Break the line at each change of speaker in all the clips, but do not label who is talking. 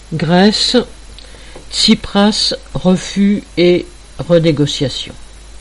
Grèce, Tsipras, refus et renégociation.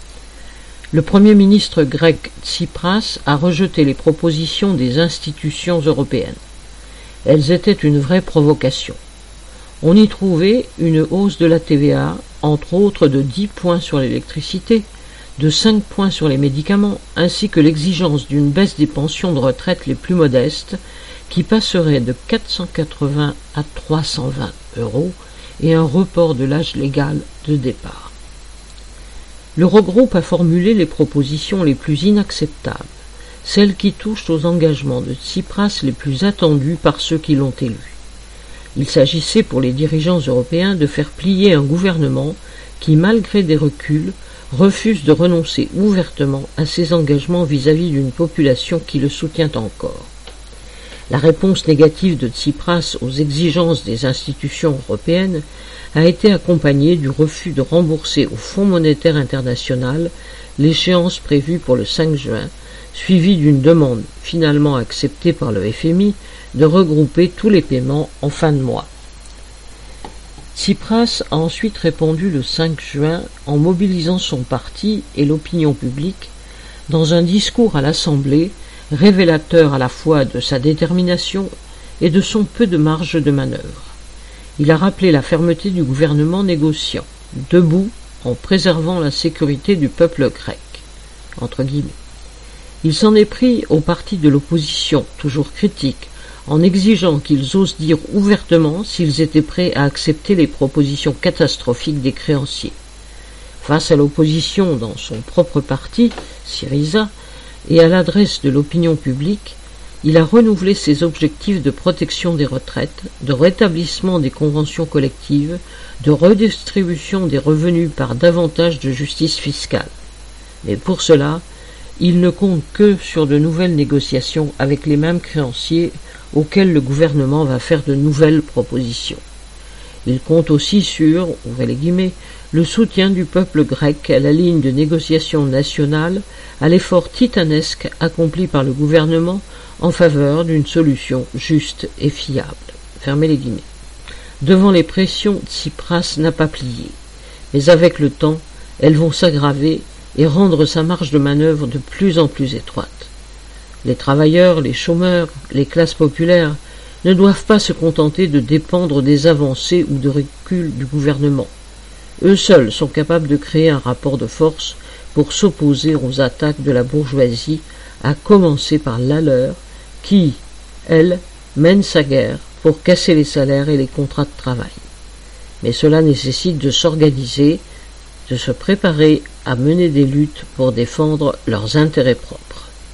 Le Premier ministre grec Tsipras a rejeté les propositions des institutions européennes. Elles étaient une vraie provocation. On y trouvait une hausse de la TVA, entre autres de 10 points sur l'électricité, de 5 points sur les médicaments, ainsi que l'exigence d'une baisse des pensions de retraite les plus modestes, qui passerait de 480 à 320 € et un report de l'âge légal de départ. L'Eurogroupe a formulé les propositions les plus inacceptables, celles qui touchent aux engagements de Tsipras les plus attendus par ceux qui l'ont élu. Il s'agissait pour les dirigeants européens de faire plier un gouvernement qui, malgré des reculs, refuse de renoncer ouvertement à ses engagements vis-à-vis d'une population qui le soutient encore. La réponse négative de Tsipras aux exigences des institutions européennes a été accompagnée du refus de rembourser au Fonds monétaire international l'échéance prévue pour le 5 juin, suivie d'une demande finalement acceptée par le FMI de regrouper tous les paiements en fin de mois. Tsipras a ensuite répondu le 5 juin en mobilisant son parti et l'opinion publique dans un discours à l'Assemblée révélateur à la fois de sa détermination et de son peu de marge de manœuvre. Il a rappelé la fermeté du gouvernement négociant, debout en préservant la sécurité du peuple grec, entre guillemets. Il s'en est pris aux partis de l'opposition, toujours critiques, en exigeant qu'ils osent dire ouvertement s'ils étaient prêts à accepter les propositions catastrophiques des créanciers. Face à l'opposition dans son propre parti, Syriza, et à l'adresse de l'opinion publique, il a renouvelé ses objectifs de protection des retraites, de rétablissement des conventions collectives, de redistribution des revenus par davantage de justice fiscale. Mais pour cela, il ne compte que sur de nouvelles négociations avec les mêmes créanciers auxquels le gouvernement va faire de nouvelles propositions. Il compte aussi sur, ouvrez les guillemets, le soutien du peuple grec à la ligne de négociation nationale, à l'effort titanesque accompli par le gouvernement en faveur d'une solution juste et fiable. Fermez les guillemets. Devant les pressions, Tsipras n'a pas plié, mais avec le temps, elles vont s'aggraver et rendre sa marge de manœuvre de plus en plus étroite. Les travailleurs, les chômeurs, les classes populaires ne doivent pas se contenter de dépendre des avancées ou de reculs du gouvernement. Eux seuls sont capables de créer un rapport de force pour s'opposer aux attaques de la bourgeoisie, à commencer par la leur, qui, elle, mène sa guerre pour casser les salaires et les contrats de travail. Mais cela nécessite de s'organiser, de se préparer à mener des luttes pour défendre leurs intérêts propres.